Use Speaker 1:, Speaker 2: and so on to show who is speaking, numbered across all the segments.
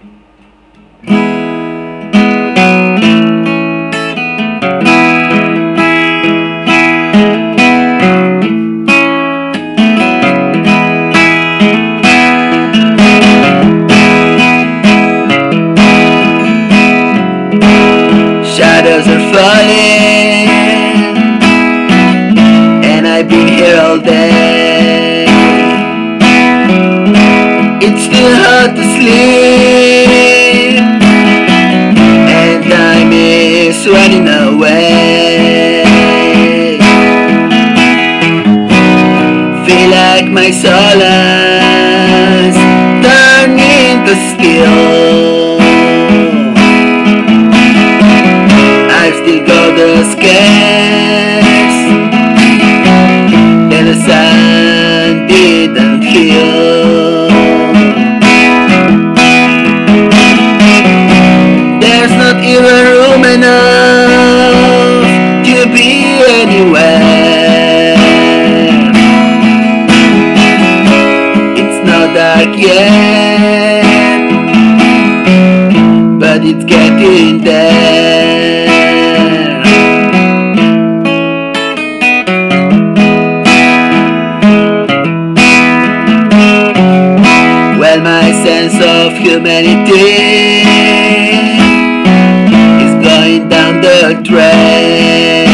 Speaker 1: Shadows are falling, and I've been here all day. It's still hard to sleep, and time is running away. Feel like my soul has turned into steel. I've still got the scars that the sun didn't heal. There's not even room enough to be anywhere. It's not dark yet, but it's getting there. Well, my sense of humanity is going down the drain.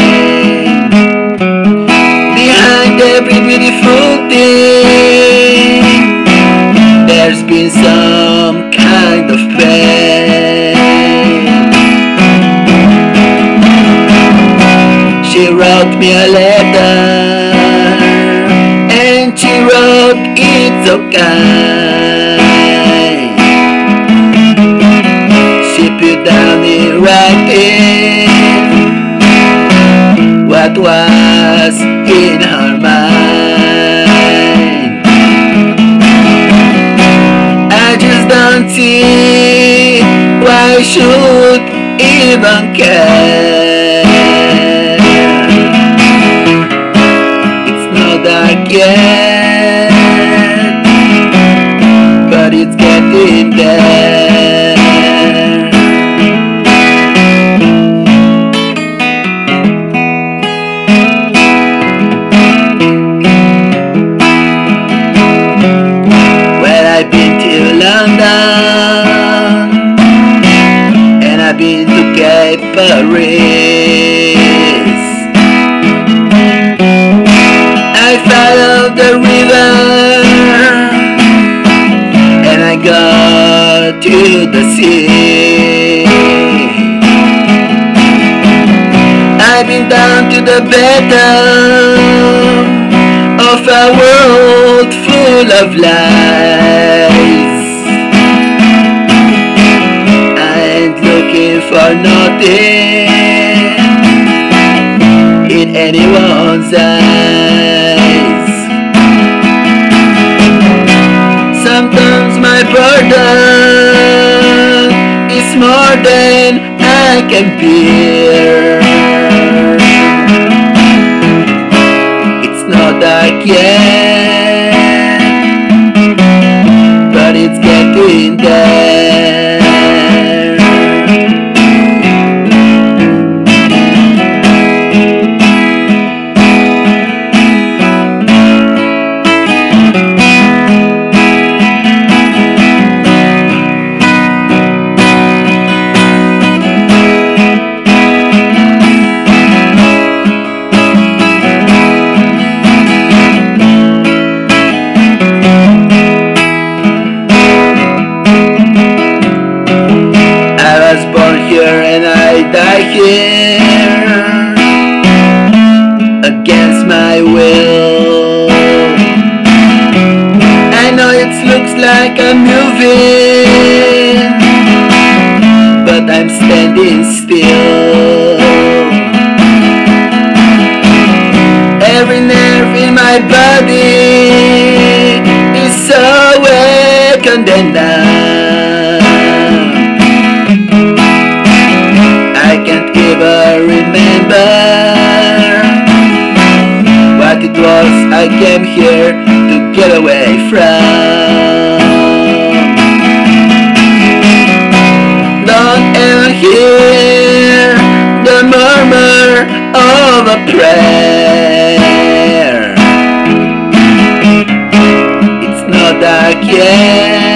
Speaker 1: Behind every beautiful thing, there's been some kind of pain. She wrote me a letter, and she wrote it so kind. She put down in writing what was in her mind. I just don't see why I should even care. It's not dark yet, but it's getting there. Well, I've been to London, and I've been to Cape Paris. I followed the river, and I got to the sea. I've been down to the bottom of a world full of lies. I ain't looking for nothing in anyone's eyes. Sometimes my burden is more than I can bear. It's not dark yet, but it's getting there. Here and I die here against my will. I know it looks like I'm moving, but I'm standing still. Every nerve in my body is so weak and numb. I can't even remember what it was I came here to get away from. like yeah.